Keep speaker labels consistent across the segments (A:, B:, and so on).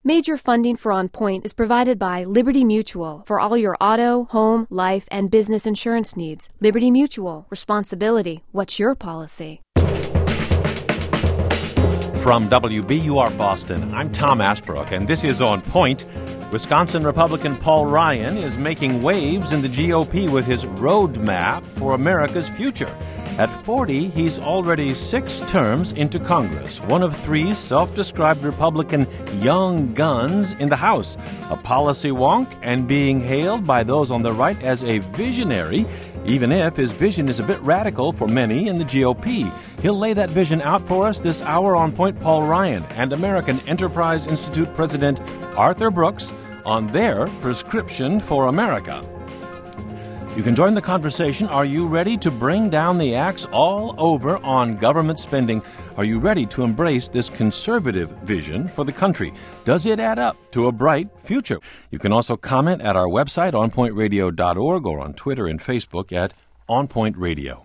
A: Major funding for On Point is provided by Liberty Mutual for all your auto, home, life, and business insurance needs. Liberty Mutual. Responsibility. What's your policy?
B: From WBUR Boston, I'm Tom Asbrook, and this is On Point. Wisconsin Republican Paul Ryan is making waves in the GOP with his roadmap for America's future. At 40, he's already 6 terms into Congress, one of 3 self-described Republican young guns in the House, a policy wonk and being hailed by those on the right as a visionary, even if his vision is a bit radical for many in the GOP. He'll lay that vision out for us this hour on Point. Paul Ryan and American Enterprise Institute President Arthur Brooks on their prescription for America. You can join the conversation. Are you ready to bring down the axe all over on government spending? Are you ready to embrace this conservative vision for the country? Does it add up to a bright future? You can also comment at our website, onpointradio.org, or on Twitter and Facebook at onpointradio.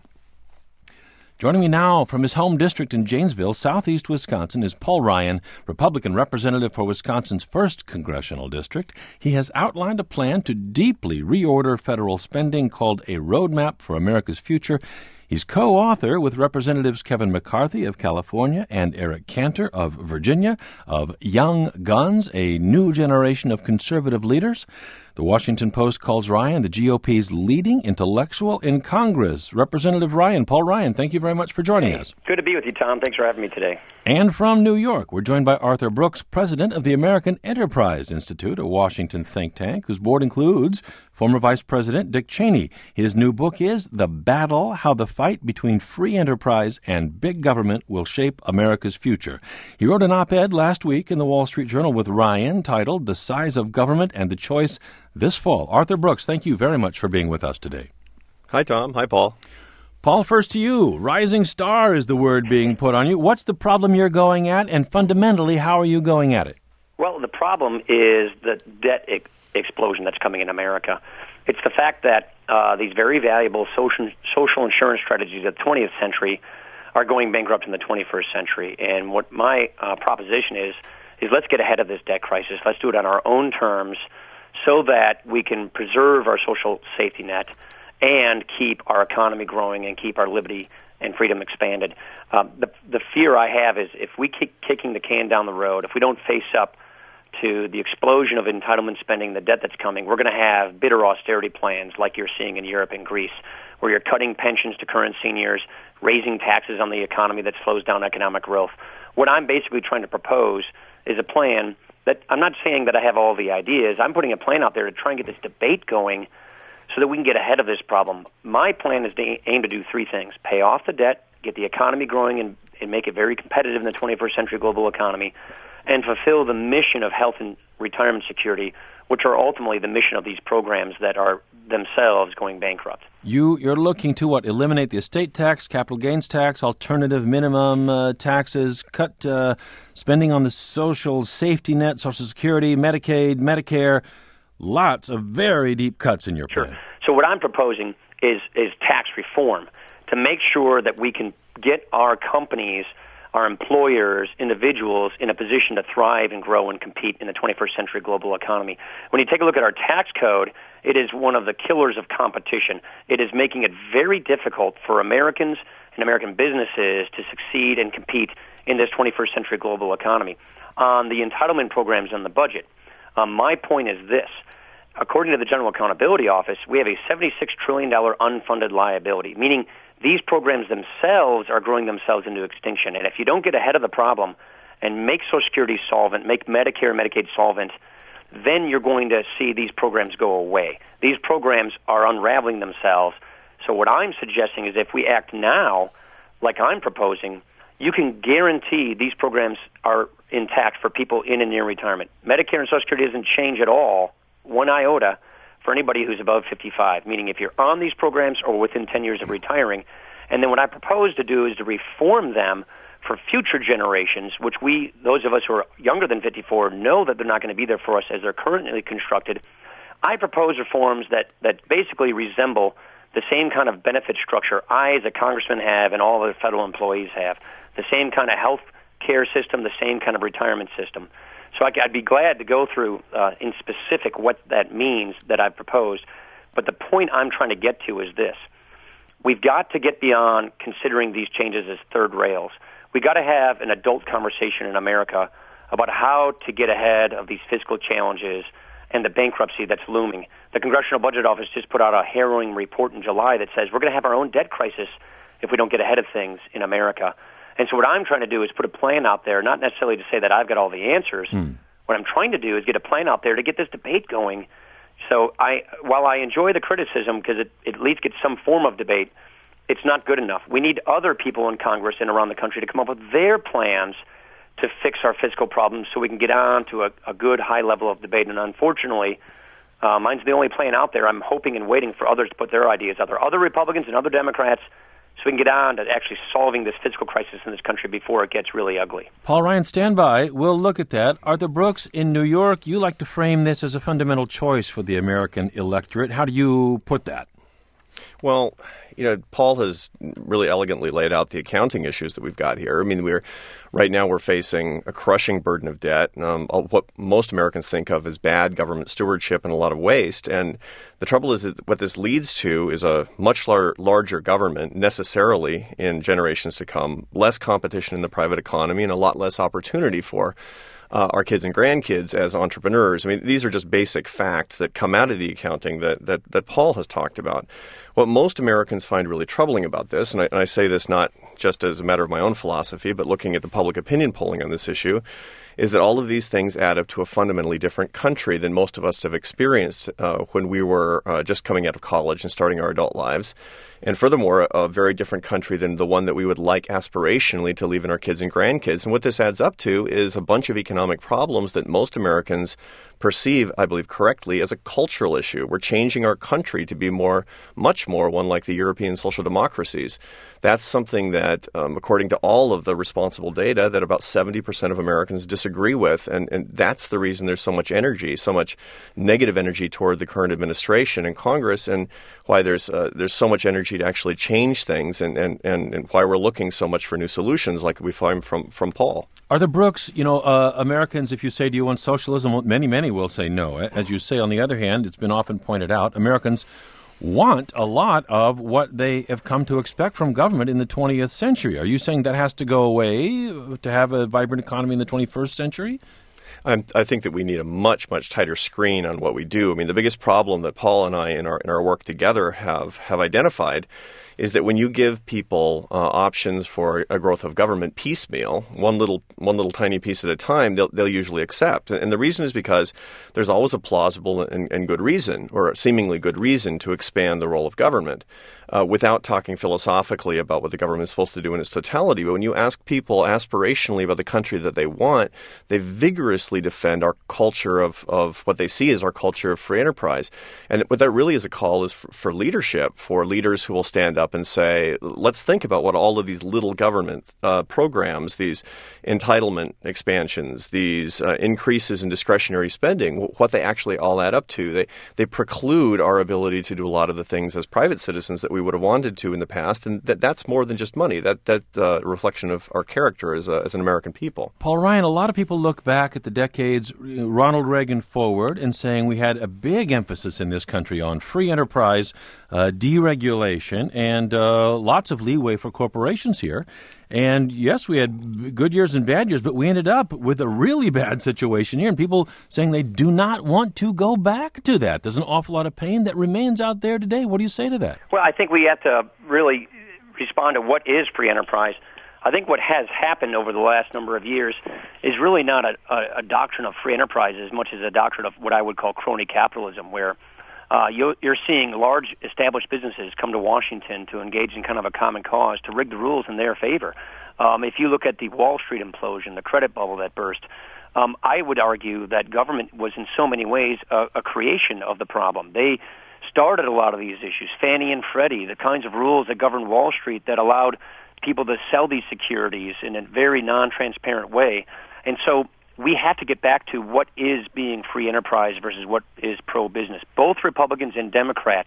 B: Joining me now from his home district in Janesville, southeast Wisconsin, is Paul Ryan, Republican representative for Wisconsin's 1st Congressional District. He has outlined a plan to deeply reorder federal spending called A Roadmap for America's Future. He's co-author with Representatives Kevin McCarthy of California and Eric Cantor of Virginia of Young Guns, a new generation of conservative leaders. The Washington Post calls Ryan the GOP's leading intellectual in Congress. Representative Ryan, Paul Ryan, thank you very much for joining us.
C: Good to be with you, Tom. Thanks for having me today.
B: And from New York, we're joined by Arthur Brooks, president of the American Enterprise Institute, a Washington think tank whose board includes former Vice President Dick Cheney. His new book is The Battle: How the Fight Between Free Enterprise and Big Government Will Shape America's Future. He wrote an op-ed last week in the Wall Street Journal with Ryan titled The Size of Government and the Choice this fall. Arthur Brooks, thank you very much for being with us today.
D: Hi, Tom. Hi, Paul.
B: Paul, first to you. Rising star is the word being put on you. What's the problem you're going at, and fundamentally, how are you going at it?
C: Well, the problem is the debt explosion that's coming in America. It's the fact that these very valuable social insurance strategies of the 20th century are going bankrupt in the 21st century. And what my proposition is let's get ahead of this debt crisis. Let's do it on our own terms so that we can preserve our social safety net and keep our economy growing and keep our liberty and freedom expanded. The fear I have is if we keep kicking the can down the road, if we don't face up to the explosion of entitlement spending, the debt that's coming, we're going to have bitter austerity plans like you're seeing in Europe and Greece, where you're cutting pensions to current seniors, raising taxes on the economy that slows down economic growth. What I'm basically trying to propose is a plan that I'm not saying that I have all the ideas. I'm putting a plan out there to try and get this debate going so that we can get ahead of this problem. My plan is to aim to do 3 things: pay off the debt, get the economy growing and make it very competitive in the 21st century global economy, and fulfill the mission of health and retirement security, which are ultimately the mission of these programs that are themselves going bankrupt.
B: You're looking to what? Eliminate the estate tax, capital gains tax, alternative minimum taxes, cut spending on the social safety net, Social Security, Medicaid, Medicare. Lots of very deep cuts in your plan.
C: Sure. So what I'm proposing is tax reform to make sure that we can get our companies, our employers, individuals in a position to thrive and grow and compete in the 21st century global economy. When you take a look at our tax code, it is one of the killers of competition. It is making it very difficult for Americans and American businesses to succeed and compete in this 21st century global economy. On the entitlement programs and the budget, my point is this. According to the General Accountability Office, we have a $76 trillion unfunded liability, meaning these programs themselves are growing themselves into extinction. And if you don't get ahead of the problem and make Social Security solvent, make Medicare and Medicaid solvent, then you're going to see these programs go away. These programs are unraveling themselves. So what I'm suggesting is if we act now, like I'm proposing, you can guarantee these programs are intact for people in and near retirement. Medicare and Social Security doesn't change at all, 1 iota, for anybody who's above 55, meaning if you're on these programs or within 10 years of retiring. And then what I propose to do is to reform them for future generations, which those of us who are younger than 54, know that they're not going to be there for us as they're currently constructed. I propose reforms that basically resemble the same kind of benefit structure I, as a congressman, have and all other federal employees have, the same kind of health care system, the same kind of retirement system. So I'd be glad to go through in specific what that means that I've proposed. But the point I'm trying to get to is this. We've got to get beyond considering these changes as third rails. We've got to have an adult conversation in America about how to get ahead of these fiscal challenges and the bankruptcy that's looming. The Congressional Budget Office just put out a harrowing report in July that says we're going to have our own debt crisis if we don't get ahead of things in America. And so what I'm trying to do is put a plan out there, not necessarily to say that I've got all the answers. What I'm trying to do is get a plan out there to get this debate going. So while I enjoy the criticism because it at least gets some form of debate, it's not good enough. We need other people in Congress and around the country to come up with their plans to fix our fiscal problems so we can get on to a good high level of debate. And unfortunately, mine's the only plan out there. I'm hoping and waiting for others to put their ideas out there, other Republicans and other Democrats, so we can get on to actually solving this fiscal crisis in this country before it gets really ugly.
B: Paul Ryan, stand by. We'll look at that. Arthur Brooks, in New York, you like to frame this as a fundamental choice for the American electorate. How do you put that?
D: Well, Paul has really elegantly laid out the accounting issues that we've got here. I mean, right now we're facing a crushing burden of debt, what most Americans think of as bad government stewardship and a lot of waste. And the trouble is that what this leads to is a much larger government necessarily in generations to come, less competition in the private economy, and a lot less opportunity for our kids and grandkids as entrepreneurs. I mean, these are just basic facts that come out of the accounting that Paul has talked about. What most Americans find really troubling about this, and I say this not just as a matter of my own philosophy, but looking at the public opinion polling on this issue, is that all of these things add up to a fundamentally different country than most of us have experienced when we were just coming out of college and starting our adult lives. And furthermore, a very different country than the one that we would like aspirationally to leave in our kids and grandkids. And what this adds up to is a bunch of economic problems that most Americans perceive, I believe correctly, as a cultural issue. We're changing our country to be much more one like the European social democracies. That's something that, according to all of the responsible data, that about 70% of Americans disagree with. And that's the reason there's so much energy, so much negative energy toward the current administration and Congress, and why there's so much energy to actually change things, and why we're looking so much for new solutions like we find from Paul.
B: Arthur Brooks, Americans, if you say, do you want socialism? Many will say no. As you say, on the other hand, it's been often pointed out, Americans want a lot of what they have come to expect from government in the 20th century. Are you saying that has to go away to have a vibrant economy in the 21st century?
D: I think that we need a much, much tighter screen on what we do. I mean, the biggest problem that Paul and I in our work together have identified is that when you give people options for a growth of government piecemeal, one little tiny piece at a time, they'll usually accept. And the reason is because there's always a plausible and good reason, or a seemingly good reason, to expand the role of government without talking philosophically about what the government is supposed to do in its totality. But when you ask people aspirationally about the country that they want, they vigorously defend our culture of what they see as our culture of free enterprise. And what that really is a call is for leadership, for leaders who will stand up and say, let's think about what all of these little government programs, these entitlement expansions, these increases in discretionary spending, what they actually all add up to. They preclude our ability to do a lot of the things as private citizens that we would have wanted to in the past, and that's more than just money. That reflection of our character as an American people.
B: Paul Ryan, a lot of people look back at the decades Ronald Reagan forward and saying we had a big emphasis in this country on free enterprise, deregulation, and lots of leeway for corporations here. And yes, we had good years and bad years, but we ended up with a really bad situation here, and people saying they do not want to go back to that. There's an awful lot of pain that remains out there today. What do you say to that?
C: Well, I think we have to really respond to what is free enterprise. I think what has happened over the last number of years is really not a doctrine of free enterprise as much as a doctrine of what I would call crony capitalism, where you're seeing large established businesses come to Washington to engage in kind of a common cause to rig the rules in their favor. If you look at the Wall Street implosion, the credit bubble that burst, I would argue that government was in so many ways a creation of the problem. They started a lot of these issues, Fannie and Freddie, the kinds of rules that governed Wall Street that allowed people to sell these securities in a very non-transparent way. And so we have to get back to what is being free enterprise versus what is pro-business. Both Republicans and Democrats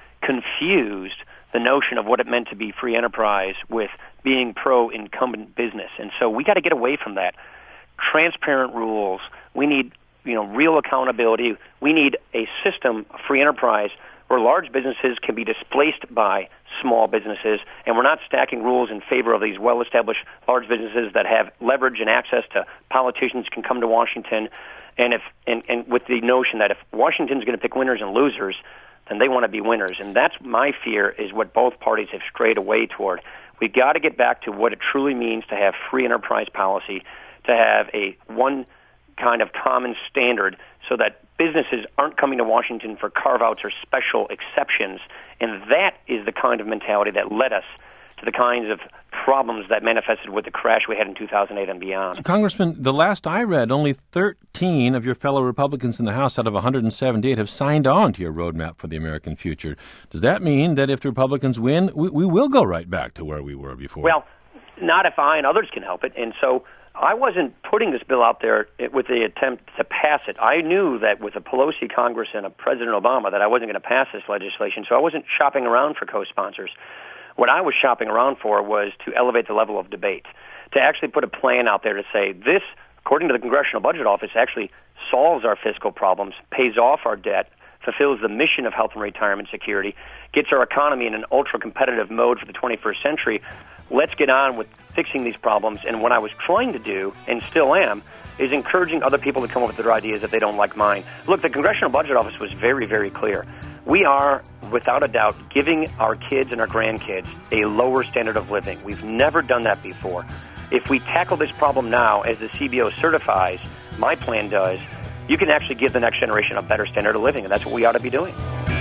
C: confused the notion of what it meant to be free enterprise with being pro-incumbent business. And so we got to get away from that. Transparent rules, We need, real accountability. We need a system of free enterprise where large businesses can be displaced by small businesses, and we're not stacking rules in favor of these well-established large businesses that have leverage and access to politicians can come to Washington, and with the notion that if Washington's going to pick winners and losers, then they want to be winners. And that's my fear, is what both parties have strayed away toward. We've got to get back to what it truly means to have free enterprise policy, to have a one kind of common standard so that businesses aren't coming to Washington for carve-outs or special exceptions. And that is the kind of mentality that led us to the kinds of problems that manifested with the crash we had in 2008 and beyond.
B: Congressman, the last I read, only 13 of your fellow Republicans in the House out of 178 have signed on to your roadmap for the American future. Does that mean that if the Republicans win, we will go right back to where we were before?
C: Well, not if I and others can help it. And so I wasn't putting this bill out there with the attempt to pass it. I knew that with a Pelosi Congress and a President Obama that I wasn't going to pass this legislation, so I wasn't shopping around for co-sponsors. What I was shopping around for was to elevate the level of debate, to actually put a plan out there to say this, according to the Congressional Budget Office, actually solves our fiscal problems, pays off our debt, fulfills the mission of health and retirement security, gets our economy in an ultra-competitive mode for the 21st century. Let's get on with fixing these problems. And what I was trying to do, and still am, is encouraging other people to come up with their ideas if they don't like mine. Look, the Congressional Budget Office was very, very clear. We are, without a doubt, giving our kids and our grandkids a lower standard of living. We've never done that before. If we tackle this problem now, as the CBO certifies, my plan does, you can actually give the next generation a better standard of living, and that's what we ought to be doing.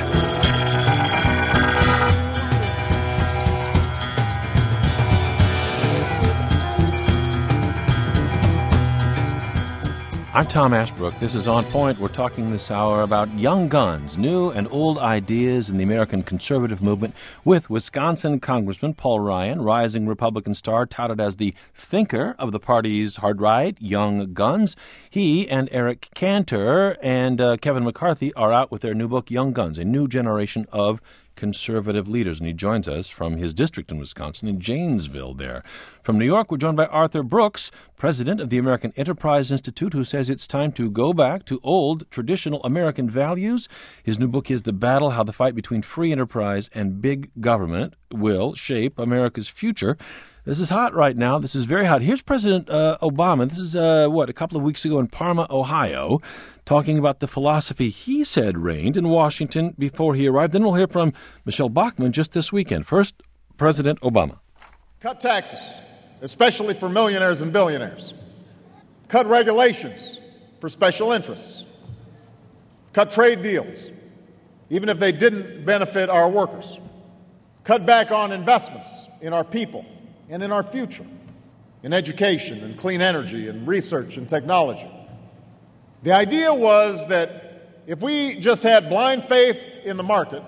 B: I'm Tom Ashbrook. This is On Point. We're talking this hour about young guns, new and old ideas in the American conservative movement with Wisconsin Congressman Paul Ryan, rising Republican star, touted as the thinker of the party's hard right, Young Guns. He and Eric Cantor and Kevin McCarthy are out with their new book, Young Guns, a new generation of conservative leaders. And he joins us from his district in Wisconsin, in Janesville there. From New York, we're joined by Arthur Brooks, president of the American Enterprise Institute, who says it's time to go back to old, traditional American values. His new book is The Battle, How the Fight Between Free Enterprise and Big Government Will Shape America's Future. This is hot right now. This is very hot. Here's President Obama. This is, a couple of weeks ago in Parma, Ohio, talking about the philosophy he said reigned in Washington before he arrived. Then we'll hear from Michelle Bachmann just this weekend. First, President Obama.
E: Cut taxes, especially for millionaires and billionaires. Cut regulations for special interests. Cut trade deals, even if they didn't benefit our workers. Cut back on investments in our people and in our future, in education and clean energy and research and technology. The idea was that if we just had blind faith in the market,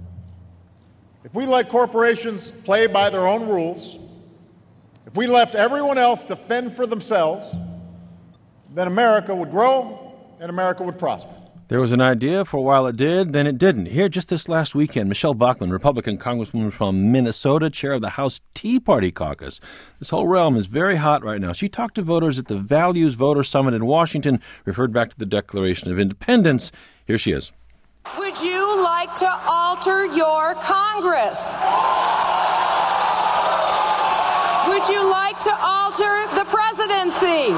E: if we let corporations play by their own rules, if we left everyone else to fend for themselves, then America would grow and America would prosper.
B: There was an idea for a while it did, then it didn't. Here, just this last weekend, Michelle Bachmann, Republican Congresswoman from Minnesota, chair of the House Tea Party caucus. This whole realm is very hot right now. She talked to voters at the Values Voter Summit in Washington, referred back to the Declaration of Independence. Here she is.
F: Would you like to alter your Congress? Would you like to alter the presidency?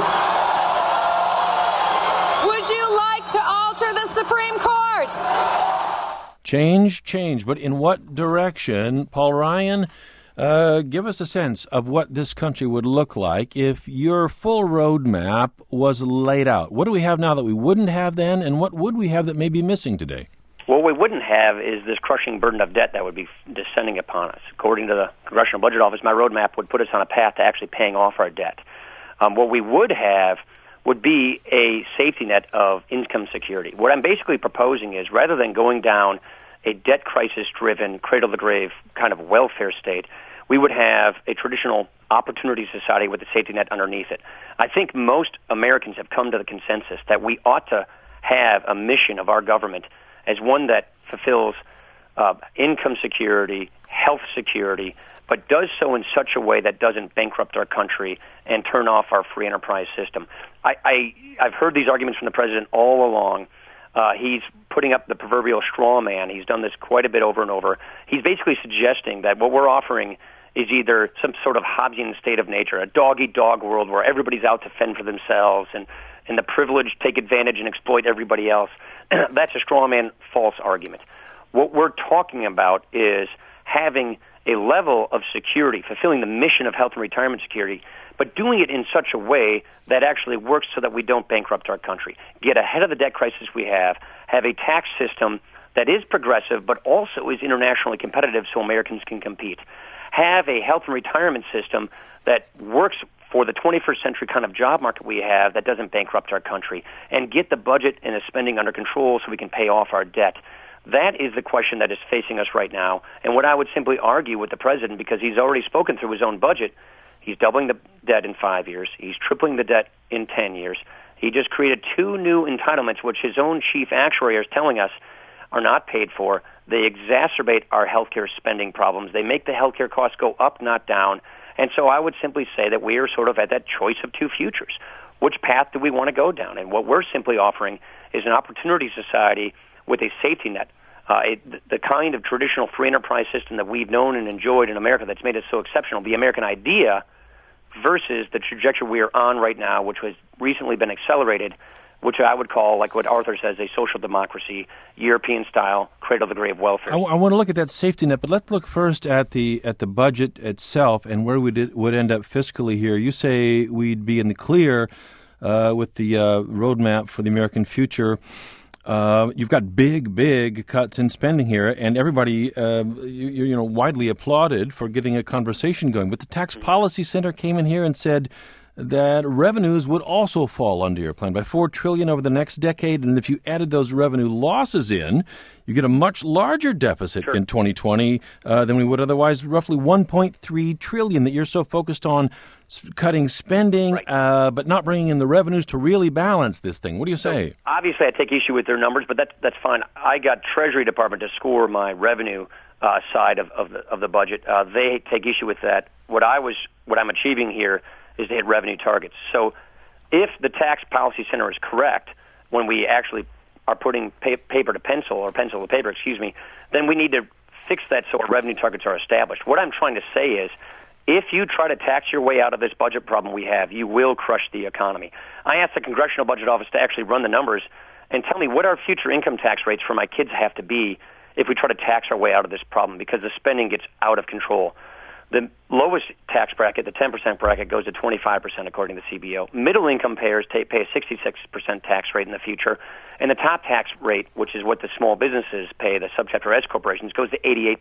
F: Would you like to alter the Supreme Court?
B: Change, but in what direction? Paul Ryan, give us a sense of what this country would look like if your full roadmap was laid out. What do we have now that we wouldn't have then, and what would we have that may be missing today?
C: What we wouldn't have is this crushing burden of debt that would be descending upon us. According to the Congressional Budget Office, my roadmap would put us on a path to actually paying off our debt. What we would have would be a safety net of income security. What I'm basically proposing is, rather than going down a debt crisis-driven, cradle-to-grave kind of welfare state, we would have a traditional opportunity society with a safety net underneath it. I think most Americans have come to the consensus that we ought to have a mission of our government as one that fulfills income security, health security, but does so in such a way that doesn't bankrupt our country and turn off our free enterprise system. I've heard these arguments from the president all along. He's putting up the proverbial straw man. He's done this quite a bit over and over. He's basically suggesting that what we're offering is either some sort of Hobbesian state of nature, a dog-eat-dog world where everybody's out to fend for themselves and the privileged take advantage and exploit everybody else. That's a straw man, false argument. What we're talking about is having a level of security, fulfilling the mission of health and retirement security, but doing it in such a way that actually works so that we don't bankrupt our country, get ahead of the debt crisis we have a tax system that is progressive but also is internationally competitive so Americans can compete, have a health and retirement system that works for the 21st century kind of job market we have that doesn't bankrupt our country, and get the budget and the spending under control so we can pay off our debt. That is the question that is facing us right now. And what I would simply argue with the president, because he's already spoken through his own budget, he's doubling the debt in 5 years. He's tripling the debt in 10 years. He just created 2 new entitlements, which his own chief actuary is telling us are not paid for. They exacerbate our healthcare spending problems. They make the healthcare costs go up, not down. And so I would simply say that we are sort of at that choice of 2 futures. Which path do we want to go down? And what we're simply offering is an opportunity society with a safety net, the kind of traditional free enterprise system that we've known and enjoyed in America that's made us so exceptional, the American idea, versus the trajectory we are on right now, which has recently been accelerated, which I would call, like what Arthur says, a social democracy, European-style, cradle-to-grave welfare.
B: I want to look at that safety net, but let's look first at the budget itself and where we would end up fiscally here. You say we'd be in the clear with the roadmap for the American future. You've got big cuts in spending here, and everybody, widely applauded for getting a conversation going. But the Tax Policy Center came in here and said that revenues would also fall under your plan by $4 trillion over the next decade, and if you added those revenue losses in, you get a much larger deficit in 2020 than we would otherwise. Roughly $1.3 trillion that you're so focused on cutting spending, but not bringing in the revenues to really balance this thing. What do you say?
C: So, obviously, I take issue with their numbers, but that's fine. I got Treasury Department to score my revenue side of the budget. They take issue with that. What I'm achieving here is to hit revenue targets. So, if the Tax Policy Center is correct, when we actually are putting paper to pencil or pencil to paper, then we need to fix that so our revenue targets are established. What I'm trying to say is, if you try to tax your way out of this budget problem we have, you will crush the economy. I asked the Congressional Budget Office to actually run the numbers and tell me what our future income tax rates for my kids have to be if we try to tax our way out of this problem, because the spending gets out of control. The lowest tax bracket, the 10% bracket, goes to 25% according to the CBO. Middle-income payers pay a 66% tax rate in the future, and the top tax rate, which is what the small businesses pay, the subchapter S corporations, goes to 88%.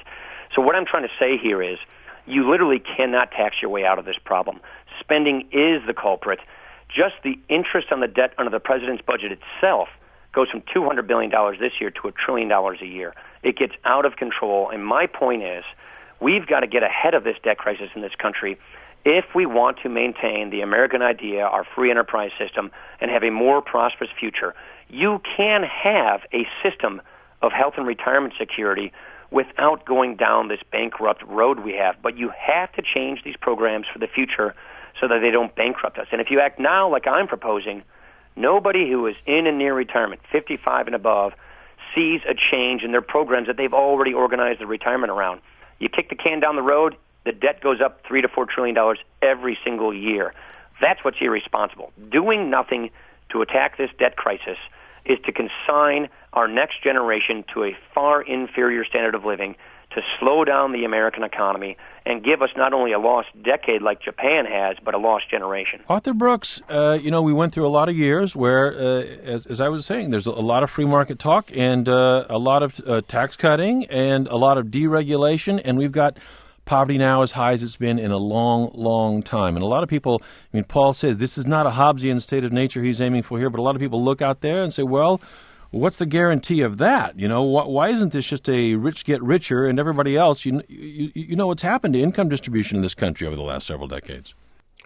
C: So what I'm trying to say here is, you literally cannot tax your way out of this problem. Spending is the culprit. Just the interest on the debt under the president's budget itself goes from $200 billion this year to $1 trillion a year. It gets out of control, and my point is, we've got to get ahead of this debt crisis in this country if we want to maintain the American idea, our free enterprise system, and have a more prosperous future. You can have a system of health and retirement security without going down this bankrupt road we have. But you have to change these programs for the future so that they don't bankrupt us. And if you act now like I'm proposing, nobody who is in and near retirement, 55 and above, sees a change in their programs that they've already organized their retirement around. You kick the can down the road, the debt goes up $3 to $4 trillion every single year. That's what's irresponsible. Doing nothing to attack this debt crisis is to consign our next generation to a far inferior standard of living, to slow down the American economy, and give us not only a lost decade like Japan has, but a lost generation.
B: Arthur Brooks, we went through a lot of years where, as I was saying, there's a lot of free market talk and a lot of tax cutting and a lot of deregulation, and we've got poverty now as high as it's been in a long time. And a lot of people, Paul says this is not a Hobbesian state of nature he's aiming for here, but a lot of people look out there and say, well, what's the guarantee of that? Why isn't this just a rich get richer and everybody else? You know what's happened to income distribution in this country over the last several decades.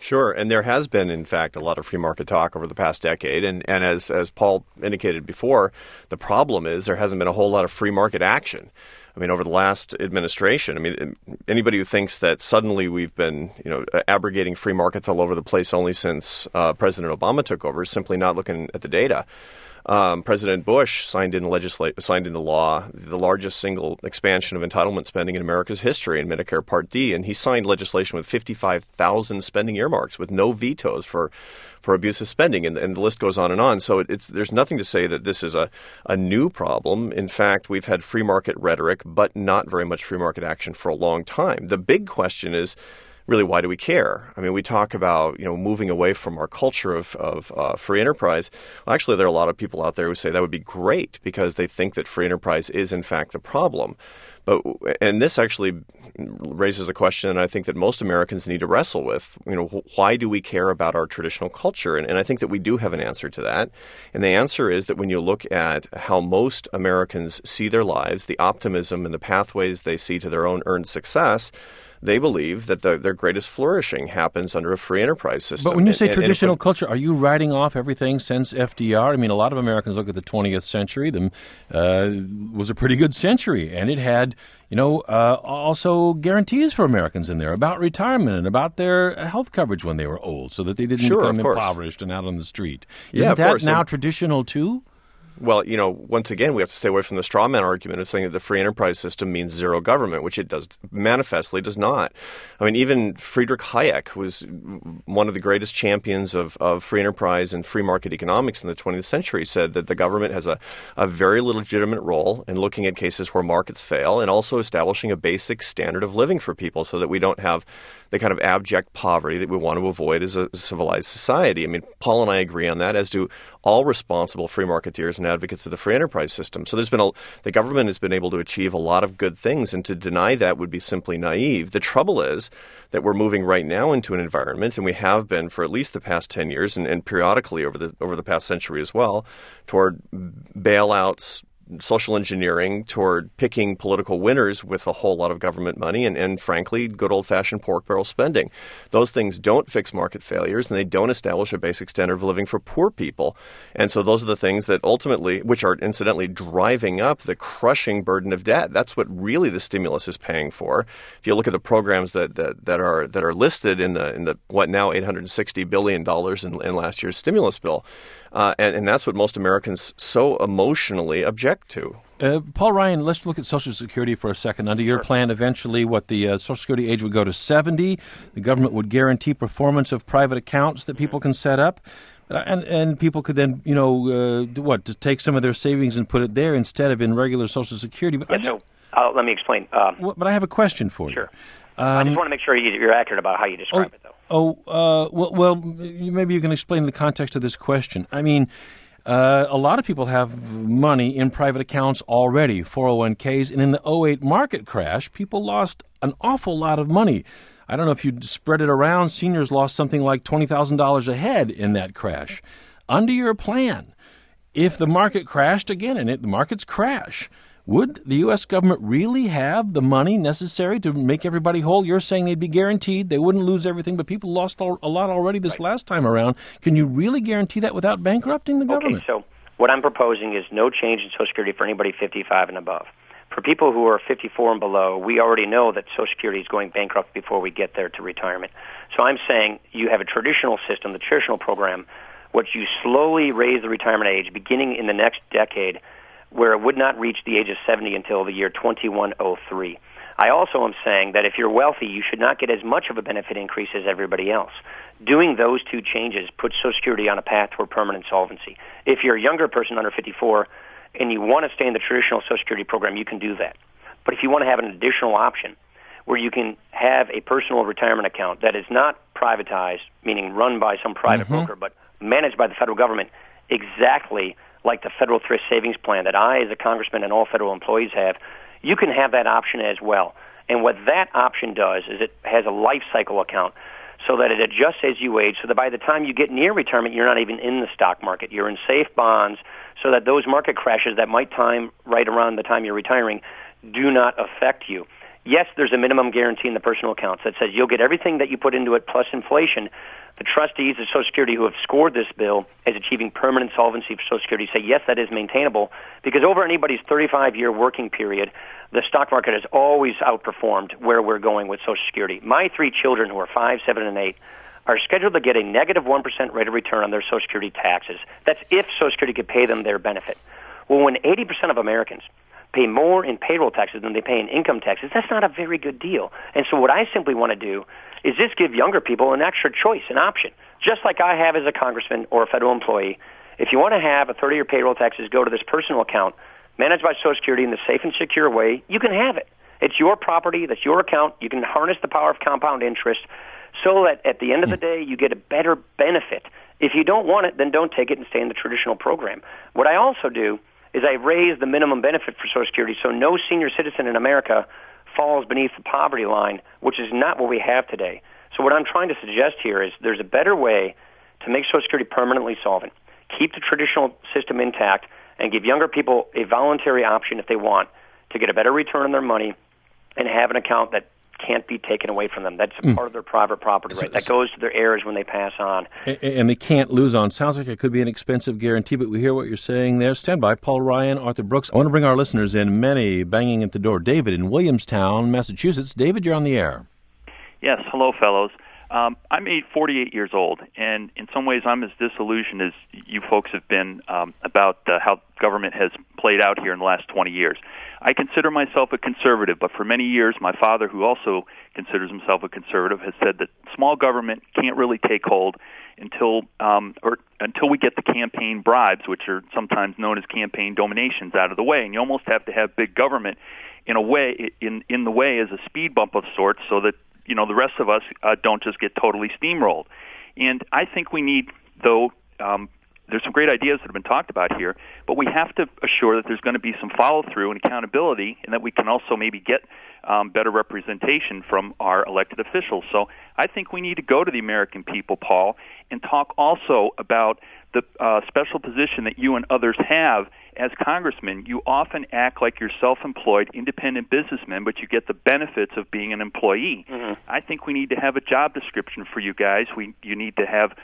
D: Sure, and there has been, in fact, a lot of free market talk over the past decade, and as Paul indicated before, the problem is there hasn't been a whole lot of free market action. I mean, over the last administration, I mean, anybody who thinks that suddenly we've been, abrogating free markets all over the place only since President Obama took over is simply not looking at the data. President Bush signed into law the largest single expansion of entitlement spending in America's history in Medicare Part D, and he signed legislation with 55,000 spending earmarks with no vetoes for abusive spending, and the list goes on and on. So there's nothing to say that this is a new problem. In fact, we've had free market rhetoric, but not very much free market action for a long time. The big question is, really, why do we care? I mean, we talk about, moving away from our culture of free enterprise. Well, actually, there are a lot of people out there who say that would be great because they think that free enterprise is, in fact, the problem. And this actually raises a question I think that most Americans need to wrestle with. Why do we care about our traditional culture? And I think that we do have an answer to that. And the answer is that when you look at how most Americans see their lives, the optimism and the pathways they see to their own earned success, they believe that their greatest flourishing happens under a free enterprise system.
B: But when you say traditional culture, are you writing off everything since FDR? I mean, a lot of Americans look at the 20th century. Was a pretty good century, and it had, also guarantees for Americans in there about retirement and about their health coverage when they were old, so that they didn't become impoverished and out on the street. Isn't that now traditional too?
D: Well, once again, we have to stay away from the straw man argument of saying that the free enterprise system means zero government, which it manifestly does not. I mean, even Friedrich Hayek was one of the greatest champions of free enterprise and free market economics in the 20th century, said that the government has a very legitimate role in looking at cases where markets fail and also establishing a basic standard of living for people so that we don't have the kind of abject poverty that we want to avoid as a civilized society. I mean, Paul and I agree on that, as do all responsible free marketeers and advocates of the free enterprise system. So the government has been able to achieve a lot of good things, and to deny that would be simply naive. The trouble is that we're moving right now into an environment, and we have been for at least the past 10 years and periodically over the past century as well, toward bailouts, social engineering, toward picking political winners with a whole lot of government money and frankly, good old-fashioned pork barrel spending. Those things don't fix market failures, and they don't establish a basic standard of living for poor people. And so those are the things that ultimately, which are incidentally driving up the crushing burden of debt. That's what really the stimulus is paying for. If you look at the programs that are listed in the what now $860 billion in last year's stimulus bill, and that's what most Americans so emotionally object to.
B: Paul Ryan, let's look at Social Security for a second. Under your plan, eventually, the Social Security age would go to 70. The government would guarantee performance of private accounts that people can set up. And people could then, to take some of their savings and put it there instead of in regular Social Security. But
C: let me explain.
B: But I have a question for you.
C: Sure. I just want to make sure you're accurate about how you describe it, though.
B: Well, maybe you can explain the context of this question. I mean, a lot of people have money in private accounts already, 401ks, and in the 2008 market crash, people lost an awful lot of money. I don't know if you spread it around, seniors lost something like $20,000 a head in that crash. Under your plan, if the market crashed again, and the markets crash, would the U.S. government really have the money necessary to make everybody whole? You're saying they'd be guaranteed, they wouldn't lose everything, but people lost a lot already this last time around. Can you really guarantee that without bankrupting the government?
C: Okay, so what I'm proposing is no change in Social Security for anybody 55 and above. For people who are 54 and below, we already know that Social Security is going bankrupt before we get there to retirement. So I'm saying you have a traditional system, the traditional program, which you slowly raise the retirement age beginning in the next decade, where it would not reach the age of 70 until the year 2103. I also am saying that if you're wealthy, you should not get as much of a benefit increase as everybody else. Doing those two changes puts Social Security on a path toward permanent solvency. If you're a younger person under 54 and you want to stay in the traditional Social Security program, you can do that. But if you want to have an additional option where you can have a personal retirement account that is not privatized, meaning run by some private broker, but managed by the federal government, exactly like the Federal Thrift Savings Plan that I, as a congressman, and all federal employees have, you can have that option as well. And what that option does is it has a life cycle account so that it adjusts as you age, so that by the time you get near retirement, you're not even in the stock market. You're in safe bonds, so that those market crashes that might time right around the time you're retiring do not affect you. Yes, there's a minimum guarantee in the personal accounts that says you'll get everything that you put into it plus inflation. The trustees of Social Security who have scored this bill as achieving permanent solvency for Social Security say, yes, that is maintainable, because over anybody's 35-year working period, the stock market has always outperformed where we're going with Social Security. My 3 children, who are 5, 7, and 8, are scheduled to get a negative 1% rate of return on their Social Security taxes. That's if Social Security could pay them their benefit. Well, when 80% of Americans pay more in payroll taxes than they pay in income taxes, that's not a very good deal. And so what I simply want to do is just give younger people an extra choice, an option, just like I have as a congressman or a federal employee. If you want to have a 30-year payroll taxes go to this personal account managed by Social Security in a safe and secure way, you can have it. It's your property. That's your account. You can harness the power of compound interest so that at the end of the day you get a better benefit. If you don't want it, then don't take it and stay in the traditional program. What I also do is I raise the minimum benefit for Social Security so no senior citizen in America falls beneath the poverty line, which is not what we have today. So what I'm trying to suggest here is there's a better way to make Social Security permanently solvent, keep the traditional system intact, and give younger people a voluntary option if they want to get a better return on their money and have an account that can't be taken away from them. That's a part of their private property right. That goes to their heirs when they pass on.
B: And they can't lose on. Sounds like it could be an expensive guarantee, but we hear what you're saying there. Stand by. Paul Ryan, Arthur Brooks. I want to bring our listeners in, many banging at the door. David in Williamstown, Massachusetts. David, you're on the air.
G: Yes. Hello, fellows. I'm 48 years old, and in some ways I'm as disillusioned as you folks have been about how government has played out here in the last 20 years. I consider myself a conservative, but for many years my father, who also considers himself a conservative, has said that small government can't really take hold until we get the campaign bribes, which are sometimes known as campaign donations, out of the way. And you almost have to have big government in a way, in the way as a speed bump of sorts, so that the rest of us don't just get totally steamrolled. And I think we need, though, there's some great ideas that have been talked about here, but we have to assure that there's going to be some follow-through and accountability, and that we can also maybe get better representation from our elected officials. So I think we need to go to the American people, Paul, and talk also about the special position that you and others have as congressmen. You often act like you're self-employed, independent businessmen, but you get the benefits of being an employee. Mm-hmm. I think we need to have a job description for you guys. We need to have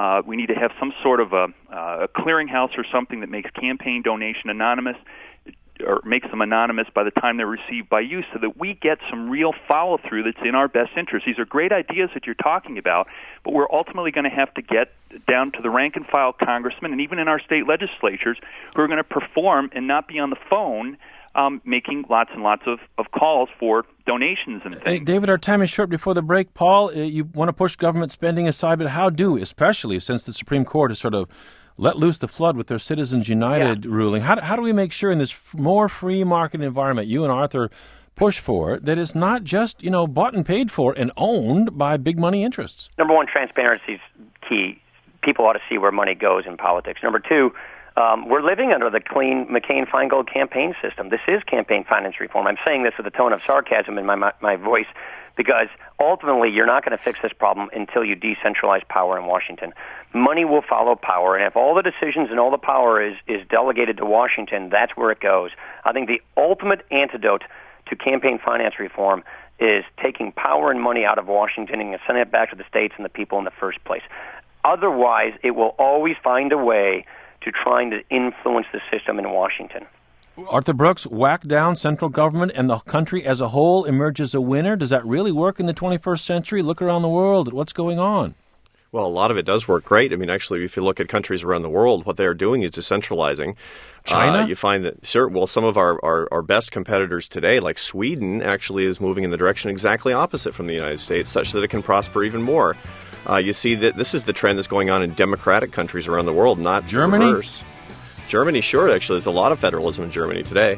G: some sort of a clearinghouse or something that makes campaign donation anonymous, or makes them anonymous by the time they're received by you, so that we get some real follow-through that's in our best interest. These are great ideas that you're talking about, but we're ultimately going to have to get down to the rank-and-file congressmen, and even in our state legislatures, who are going to perform and not be on the phone making lots and lots of calls for donations and things.
B: Hey, David, our time is short before the break. Paul, you want to push government spending aside, but how do, especially since the Supreme Court has sort of let loose the flood with their Citizens United ruling, how do we make sure in this more free market environment you and Arthur push for, that it's not just, bought and paid for and owned by big money interests?
C: Number one, transparency is key. People ought to see where money goes in politics. Number two, we're living under the clean McCain-Feingold campaign system. This is campaign finance reform. I'm saying this with a tone of sarcasm in my voice, because ultimately you're not going to fix this problem until you decentralize power in Washington. Money will follow power, and if all the decisions and all the power is delegated to Washington, that's where it goes. I think the ultimate antidote to campaign finance reform is taking power and money out of Washington and sending it back to the states and the people in the first place. Otherwise, it will always find a way to trying to influence the system in Washington.
B: Arthur Brooks, whack down central government and the country as a whole emerges a winner. Does that really work in the 21st century? Look around the world at what's going on.
D: Well, a lot of it does work great. I mean, actually, if you look at countries around the world, what they're doing is decentralizing.
B: China?
D: You find that, some of our best competitors today, like Sweden, actually is moving in the direction exactly opposite from the United States, such that it can prosper even more. You see that this is the trend that's going on in democratic countries around the world, not
B: Germany?
D: Reverse. Germany, sure, actually. There's a lot of federalism in Germany today.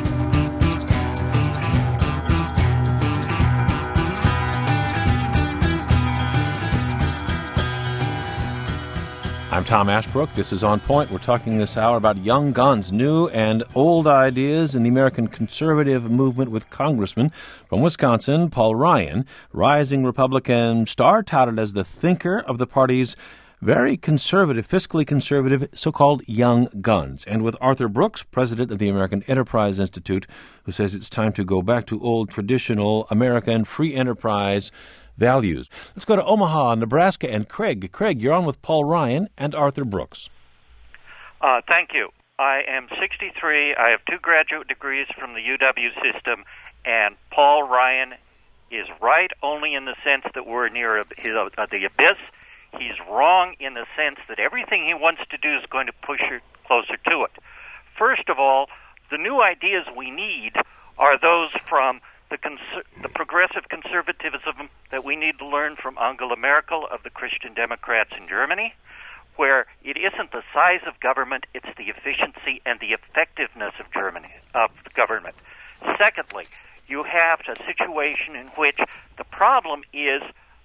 B: I'm Tom Ashbrook. This is On Point. We're talking this hour about young guns, new and old ideas in the American conservative movement with Congressman from Wisconsin, Paul Ryan, rising Republican, star-touted as the thinker of the party's very conservative, fiscally conservative, so-called young guns. And with Arthur Brooks, president of the American Enterprise Institute, who says it's time to go back to old traditional American free enterprise values. Let's go to Omaha, Nebraska, and Craig. Craig, you're on with Paul Ryan and Arthur Brooks.
H: Thank you. I am 63. I have 2 graduate degrees from the UW system, and Paul Ryan is right only in the sense that we're near the abyss. He's wrong in the sense that everything he wants to do is going to push you closer to it. First of all, the new ideas we need are those from the progressive conservatism that we need to learn from Angela Merkel of the Christian Democrats in Germany, where it isn't the size of government, it's the efficiency and the effectiveness of the government. Secondly, you have a situation in which the problem is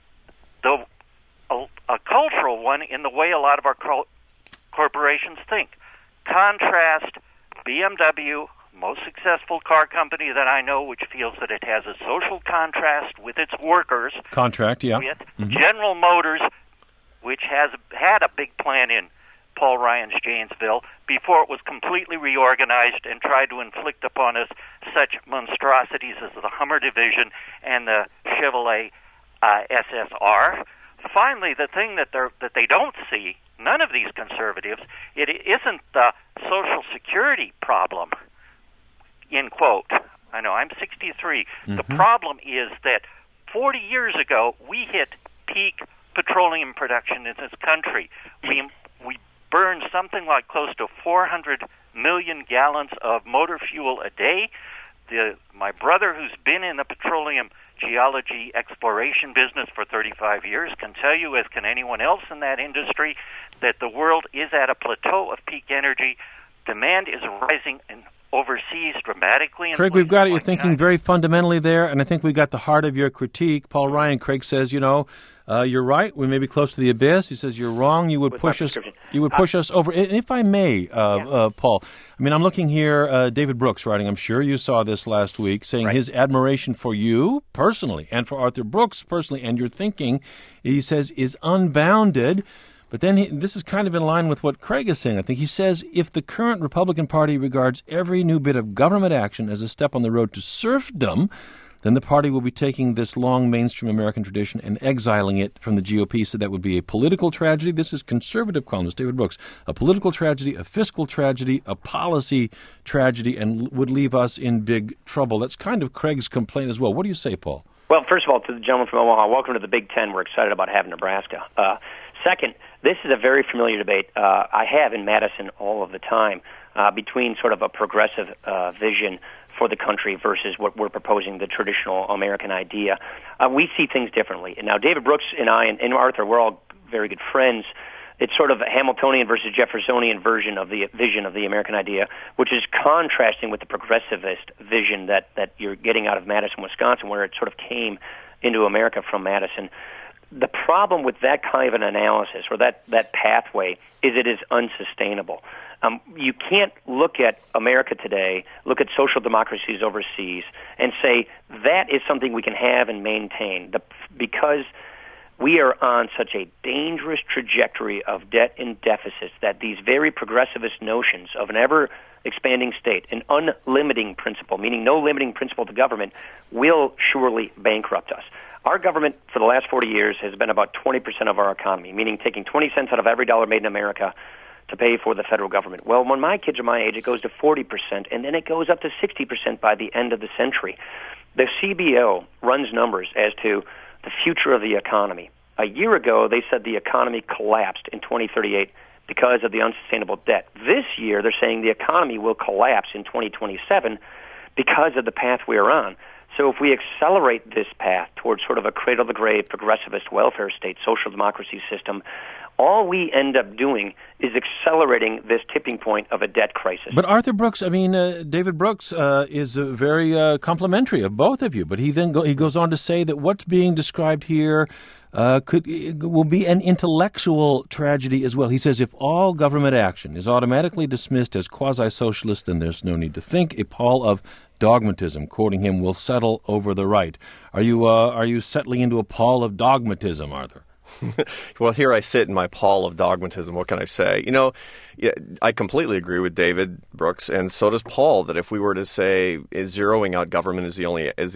H: a cultural one in the way a lot of our corporations think. Contrast BMW, most successful car company that I know, which feels that it has a social contrast with its workers.
B: Contract, yeah.
H: With General Motors, which has had a big plan in Paul Ryan's Janesville before it was completely reorganized and tried to inflict upon us such monstrosities as the Hummer Division and the Chevrolet SSR. Finally, the thing that they don't see, none of these conservatives, it isn't the Social Security problem, end quote. I know, I'm 63. The problem is that 40 years ago, we hit peak petroleum production in this country. We burned something like close to 400 million gallons of motor fuel a day. My brother, who's been in the petroleum geology exploration business for 35 years, can tell you, as can anyone else in that industry, that the world is at a plateau of peak energy. Demand is rising overseas dramatically.
B: Craig, we've got you thinking very fundamentally there, and I think we got the heart of your critique. Paul Ryan, Craig says, you're right. We may be close to the abyss. He says you're wrong. You would push us. You would push us over. And if I may, Paul, I mean, I'm looking here. David Brooks writing. I'm sure you saw this last week, saying his admiration for you personally and for Arthur Brooks personally, and your thinking, he says, is unbounded. But then this is kind of in line with what Craig is saying. I think he says if the current Republican Party regards every new bit of government action as a step on the road to serfdom, then the party will be taking this long mainstream American tradition and exiling it from the GOP. So that would be a political tragedy. This is conservative columnist David Brooks. A political tragedy, a fiscal tragedy, a policy tragedy, and would leave us in big trouble. That's kind of Craig's complaint as well. What do you say, Paul?
C: Well, first of all, to the gentleman from Omaha, welcome to the Big Ten. We're excited about having Nebraska. Second, this is a very familiar debate I have in Madison all of the time between sort of a progressive vision for the country versus what we're proposing, the traditional American idea. We see things differently. And now David Brooks and I and Arthur, we're all very good friends. It's sort of a Hamiltonian versus Jeffersonian version of the vision of the American idea, which is contrasting with the progressivist vision that you're getting out of Madison, Wisconsin, where it sort of came into America from Madison. The problem with that kind of an analysis or that pathway is it is unsustainable. You can't look at America today, look at social democracies overseas, and say that is something we can have and maintain because we are on such a dangerous trajectory of debt and deficits that these very progressivist notions of an ever-expanding state, an unlimiting principle, meaning no limiting principle to government, will surely bankrupt us. Our government for the last 40 years has been about 20% of our economy, meaning taking 20 cents out of every dollar made in America to pay for the federal government. Well, when my kids are my age, it goes to 40%, and then it goes up to 60% by the end of the century. The CBO runs numbers as to the future of the economy. A year ago, they said the economy collapsed in 2038 because of the unsustainable debt. This year, they're saying the economy will collapse in 2027 because of the path we are on. So if we accelerate this path towards sort of a cradle-to-grave progressivist welfare state, social democracy system, all we end up doing is accelerating this tipping point of a debt crisis.
B: But Arthur Brooks, David Brooks is very complimentary of both of you. But he goes on to say that what's being described here will be an intellectual tragedy as well. He says if all government action is automatically dismissed as quasi-socialist, then there's no need to think. A pall of dogmatism, quoting him, will settle over the right. Are you settling into a pall of dogmatism, Arthur?
D: Well, here I sit in my pall of dogmatism. What can I say? I completely agree with David Brooks, and so does Paul, that if we were to say zeroing out government is the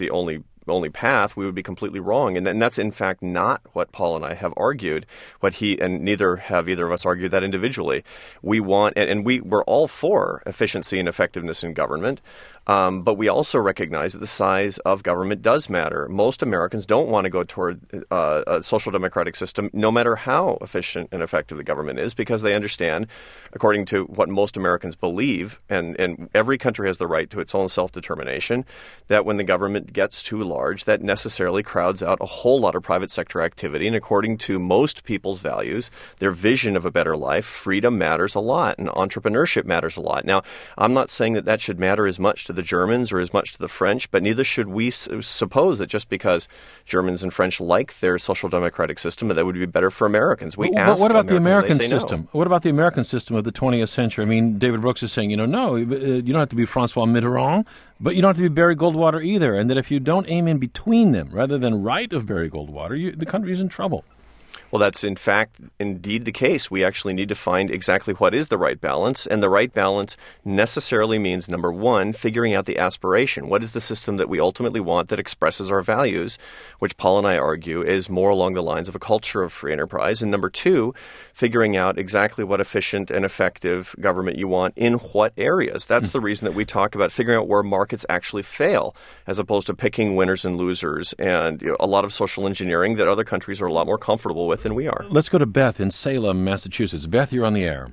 D: only path, we would be completely wrong. And that's in fact not what Paul and I have argued. Neither have either of us argued that individually. We want, and we're all for efficiency and effectiveness in government. But we also recognize that the size of government does matter. Most Americans don't want to go toward a social democratic system, no matter how efficient and effective the government is, because they understand, according to what most Americans believe, and every country has the right to its own self-determination, that when the government gets too large, that necessarily crowds out a whole lot of private sector activity. And according to most people's values, their vision of a better life, freedom matters a lot, and entrepreneurship matters a lot. Now, I'm not saying that should matter as much to the Germans or as much to the French, but neither should we suppose that just because Germans and French like their social democratic system, that would be better for Americans.
B: But what about the American system? No. What about the American system of the 20th century? I mean, David Brooks is saying, no, you don't have to be Francois Mitterrand, but you don't have to be Barry Goldwater either, and that if you don't aim in between them rather than right of Barry Goldwater, the country's in trouble.
D: Well, that's in fact indeed the case. We actually need to find exactly what is the right balance, and the right balance necessarily means, number one, figuring out the aspiration. What is the system that we ultimately want that expresses our values, which Paul and I argue is more along the lines of a culture of free enterprise. And number two, figuring out exactly what efficient and effective government you want in what areas. That's the reason that we talk about figuring out where markets actually fail, as opposed to picking winners and losers and a lot of social engineering that other countries are a lot more comfortable with than we are.
B: Let's go to Beth in Salem, Massachusetts. Beth, you're on the air.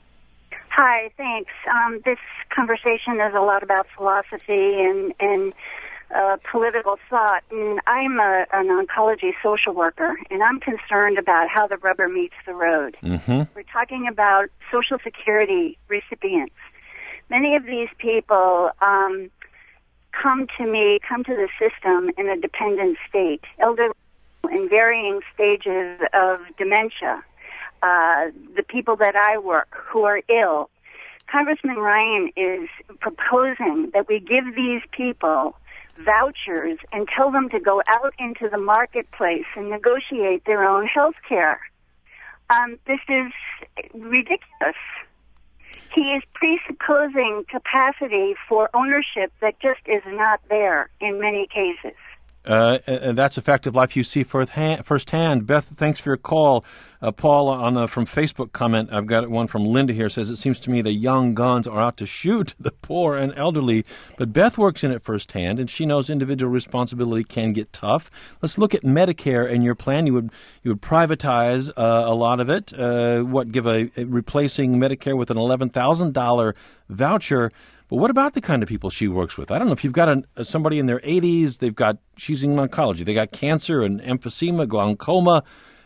I: Hi, thanks. This conversation is a lot about philosophy and political thought. And I'm an oncology social worker, and I'm concerned about how the rubber meets the road.
B: Mm-hmm.
I: We're talking about Social Security recipients. Many of these people come to the system in a dependent state, elderly in varying stages of dementia, the people that I work who are ill. Congressman Ryan is proposing that we give these people vouchers and tell them to go out into the marketplace and negotiate their own health care. This is ridiculous. He is presupposing capacity for ownership that just is not there in many cases.
B: And that's a fact of life you see firsthand. Beth, thanks for your call. Paul, from Facebook comment, I've got one from Linda here, says, it seems to me the young guns are out to shoot the poor and elderly. But Beth works in it firsthand, and she knows individual responsibility can get tough. Let's look at Medicare and your plan. You would privatize a lot of it. Give a replacing Medicare with an $11,000 voucher. But what about the kind of people she works with? I don't know if you've got somebody in their 80s, she's in oncology, they got cancer and emphysema, glaucoma.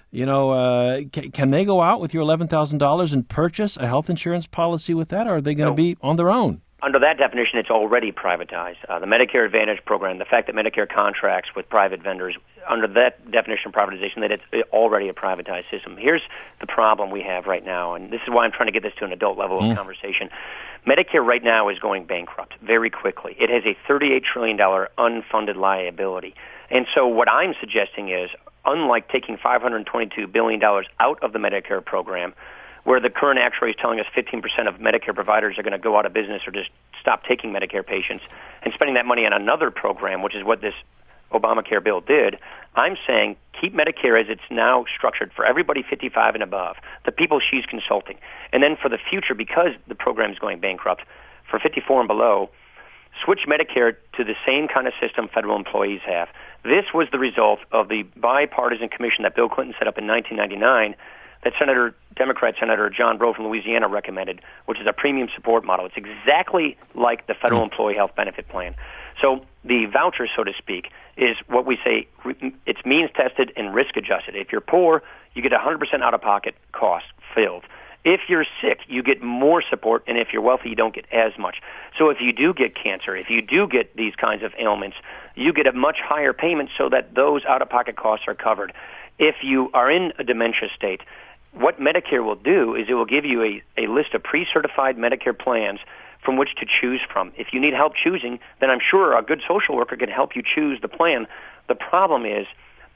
B: Can they go out with your $11,000 and purchase a health insurance policy with that, or are they going to be on their own?
C: Under that definition, it's already privatized. The Medicare Advantage program, the fact that Medicare contracts with private vendors, under that definition of privatization, that it's already a privatized system. Here's the problem we have right now, and this is why I'm trying to get this to an adult level of conversation. Medicare right now is going bankrupt very quickly. It has a $38 trillion unfunded liability. And so what I'm suggesting is, unlike taking $522 billion out of the Medicare program, where the current actuary is telling us 15% of Medicare providers are going to go out of business or just stop taking Medicare patients, and spending that money on another program, which is what this Obamacare bill did, I'm saying keep Medicare as it's now structured for everybody 55 and above, the people she's consulting. And then for the future, because the program is going bankrupt, for 54 and below, switch Medicare to the same kind of system federal employees have. This was the result of the bipartisan commission that Bill Clinton set up in 1999 that Democrat Senator John Breaux from Louisiana recommended, which is a premium support model. It's exactly like the federal employee health benefit plan. So the voucher, so to speak, is what we say, it's means-tested and risk-adjusted. If you're poor, you get 100% out-of-pocket cost filled. If you're sick, you get more support, and if you're wealthy, you don't get as much. So if you do get cancer, if you do get these kinds of ailments, you get a much higher payment so that those out-of-pocket costs are covered. If you are in a dementia state, what Medicare will do is it will give you a list of pre-certified Medicare plans from which to choose from. If you need help choosing, then I'm sure a good social worker can help you choose the plan. The problem is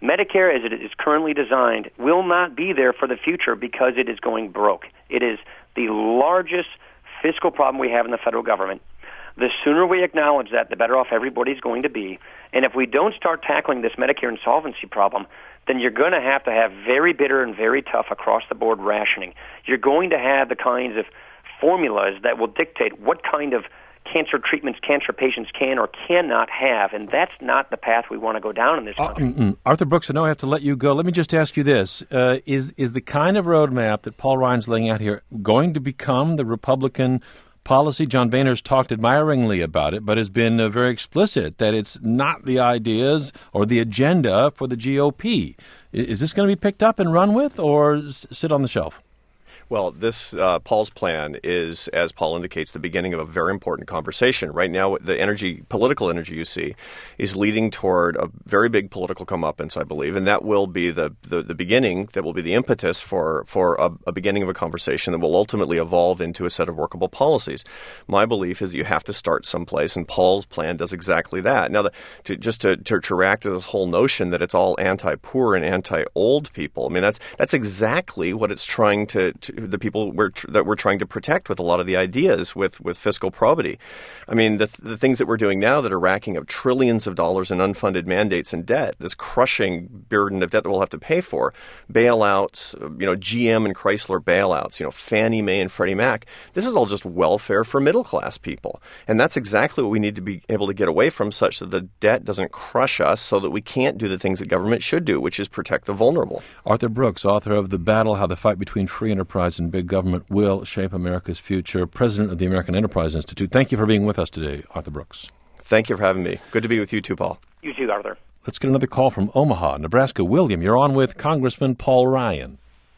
C: Medicare, as it is currently designed, will not be there for the future because it is going broke. It is the largest fiscal problem we have in the federal government. The sooner we acknowledge that, the better off everybody's going to be. And if we don't start tackling this Medicare insolvency problem, then you're going to have very bitter and very tough across-the-board rationing. You're going to have the kinds of formulas that will dictate what kind of cancer treatments cancer patients can or cannot have, and that's not the path we want to go down in this country.
B: Arthur Brooks, I know I have to let you go. Let me just ask you this. Is the kind of roadmap that Paul Ryan's laying out here going to become the Republican policy? John Boehner's talked admiringly about it, but has been very explicit that it's not the ideas or the agenda for the GOP. Is this going to be picked up and run with or sit on the shelf?
D: Well, this Paul's plan is, as Paul indicates, the beginning of a very important conversation. Right now, the political energy you see is leading toward a very big political comeuppance, I believe, and that will be the beginning, that will be the impetus for a beginning of a conversation that will ultimately evolve into a set of workable policies. My belief is that you have to start someplace, and Paul's plan does exactly that. Now, to react to this whole notion that it's all anti-poor and anti-old people, I mean, that's exactly what it's trying to the people that we're trying to protect with a lot of the ideas with fiscal probity. I mean, the things that we're doing now that are racking up trillions of dollars in unfunded mandates and debt, this crushing burden of debt that we'll have to pay for, bailouts, GM and Chrysler bailouts, Fannie Mae and Freddie Mac, this is all just welfare for middle-class people. And that's exactly what we need to be able to get away from, such that the debt doesn't crush us so that we can't do the things that government should do, which is protect the vulnerable.
B: Arthur Brooks, author of The Battle, How the Fight Between Free Enterprise and Big Government Will Shape America's Future, president of the American Enterprise Institute. Thank you for being with us today, Arthur Brooks.
D: Thank you for having me. Good to be with you too, Paul.
C: You too, Arthur.
B: Let's get another call from Omaha, Nebraska. William, you're on with Congressman Paul Ryan.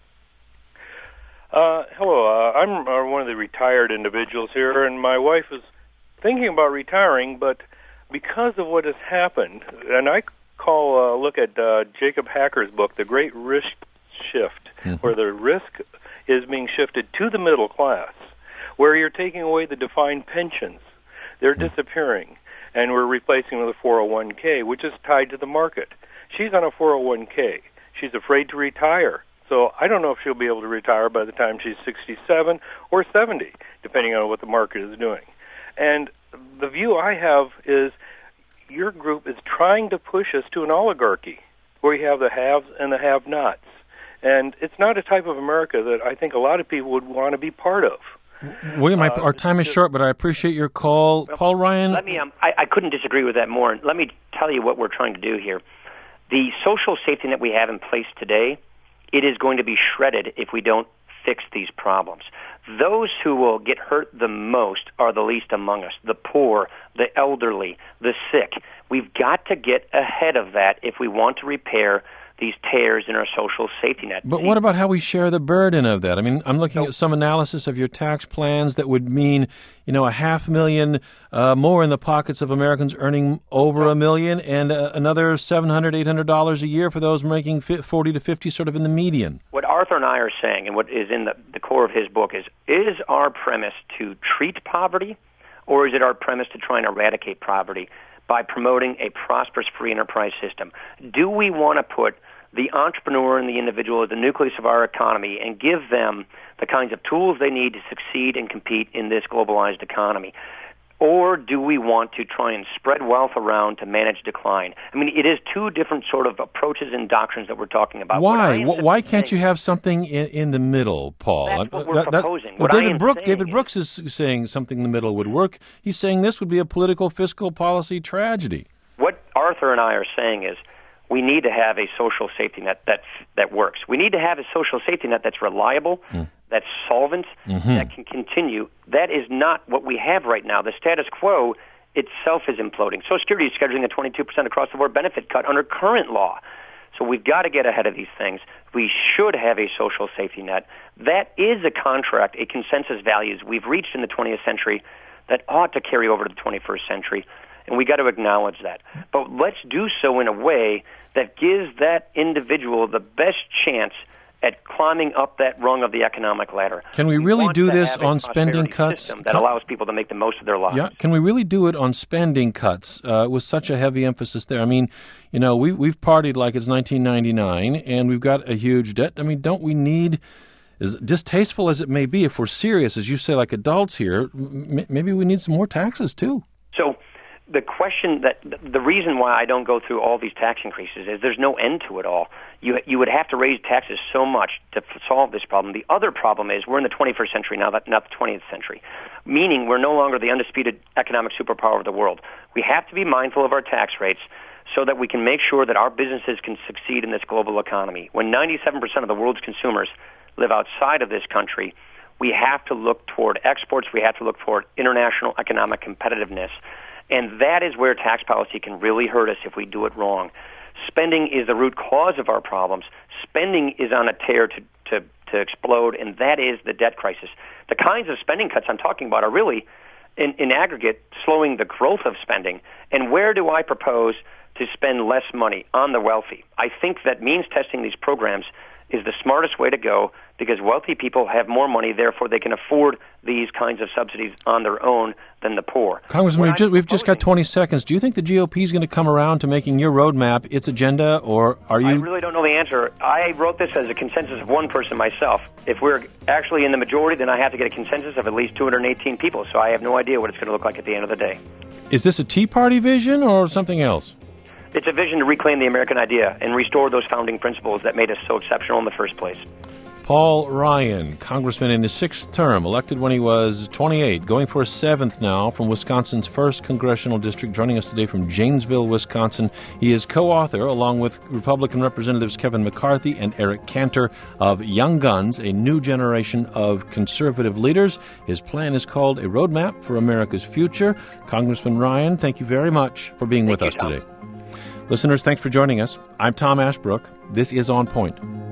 J: Hello. I'm one of the retired individuals here, and my wife is thinking about retiring, but because of what has happened, and I look at Jacob Hacker's book, The Great Risk Shift, where the risk is being shifted to the middle class, where you're taking away the defined pensions. They're disappearing, and we're replacing them with a 401k, which is tied to the market. She's on a 401k. She's afraid to retire. So I don't know if she'll be able to retire by the time she's 67 or 70, depending on what the market is doing. And the view I have is your group is trying to push us to an oligarchy where you have the haves and the have-nots. And it's not a type of America that I think a lot of people would want to be part of.
B: William, our time is short, but I appreciate your call. Paul Ryan?
C: Let me. I couldn't disagree with that more. Let me tell you what we're trying to do here. The social safety net we have in place today, it is going to be shredded if we don't fix these problems. Those who will get hurt the most are the least among us, the poor, the elderly, the sick. We've got to get ahead of that if we want to repair these tears in our social safety net.
B: But what about how we share the burden of that? I mean, I'm looking at some analysis of your tax plans that would mean, $500,000 more in the pockets of Americans earning over $1 million, and another $700, $800 a year for those making 40 to 50, sort of in the median.
C: What Arthur and I are saying, and what is in the core of his book, is our premise to treat poverty, or is it our premise to try and eradicate poverty by promoting a prosperous free enterprise system? Do we want to put the entrepreneur and the individual as the nucleus of our economy and give them the kinds of tools they need to succeed and compete in this globalized economy? Or do we want to try and spread wealth around to manage decline? I mean, it is two different sort of approaches and doctrines that we're talking about.
B: Why? Why can't you have something in the middle, Paul?
C: That's what we're proposing.
B: Well, David Brooks is saying something in the middle would work. He's saying this would be a political fiscal policy tragedy.
C: What Arthur and I are saying is we need to have a social safety net that works. We need to have a social safety net that's reliable, that's solvent, that can continue. That is not what we have right now. The status quo itself is imploding. Social Security is scheduling a 22% across-the-board benefit cut under current law. So we've got to get ahead of these things. We should have a social safety net. That is a contract, a consensus values we've reached in the 20th century that ought to carry over to the 21st century. And we got to acknowledge that. But let's do so in a way that gives that individual the best chance at climbing up that rung of the economic ladder.
B: Can we really do this on spending cuts?
C: That allows people to make the most of their lives.
B: Yeah. Can we really do it on spending cuts with such a heavy emphasis there? I mean, you know, we've partied like it's 1999, and we've got a huge debt. I mean, don't we need, as distasteful as it may be, if we're serious, as you say, like adults here, maybe we need some more taxes too?
C: So the question the reason why I don't go through all these tax increases is there's no end to it all. You would have to raise taxes so much to solve this problem. The other problem is we're in the 21st century now, not the 20th century, meaning we're no longer the undisputed economic superpower of the world. We have to be mindful of our tax rates so that we can make sure that our businesses can succeed in this global economy. When 97% of the world's consumers live outside of this country, we have to look toward exports. We have to look toward international economic competitiveness. And that is where tax policy can really hurt us if we do it wrong. Spending is the root cause of our problems. Spending is on a tear to explode, and that is the debt crisis. The kinds of spending cuts I'm talking about are really, in aggregate, slowing the growth of spending. And where do I propose to spend less money? On the wealthy. I think that means testing these programs is the smartest way to go because wealthy people have more money, therefore they can afford these kinds of subsidies on their own than the poor.
B: Congressman, we've just got 20 seconds. Do you think the GOP is going to come around to making your roadmap its agenda, or are you...
C: I really don't know the answer. I wrote this as a consensus of one person myself. If we're actually in the majority, then I have to get a consensus of at least 218 people, so I have no idea what it's going to look like at the end of the day.
B: Is this a Tea Party vision or something else?
C: It's a vision to reclaim the American idea and restore those founding principles that made us so exceptional in the first place.
B: Paul Ryan, congressman in his sixth term, elected when he was 28, going for his seventh now from Wisconsin's 1st Congressional District, joining us today from Janesville, Wisconsin. He is co-author, along with Republican Representatives Kevin McCarthy and Eric Cantor, of Young Guns, a new generation of conservative leaders. His plan is called A Roadmap for America's Future. Congressman Ryan, thank you very much for being with us today. Listeners, thanks for joining us. I'm Tom Ashbrook. This is On Point.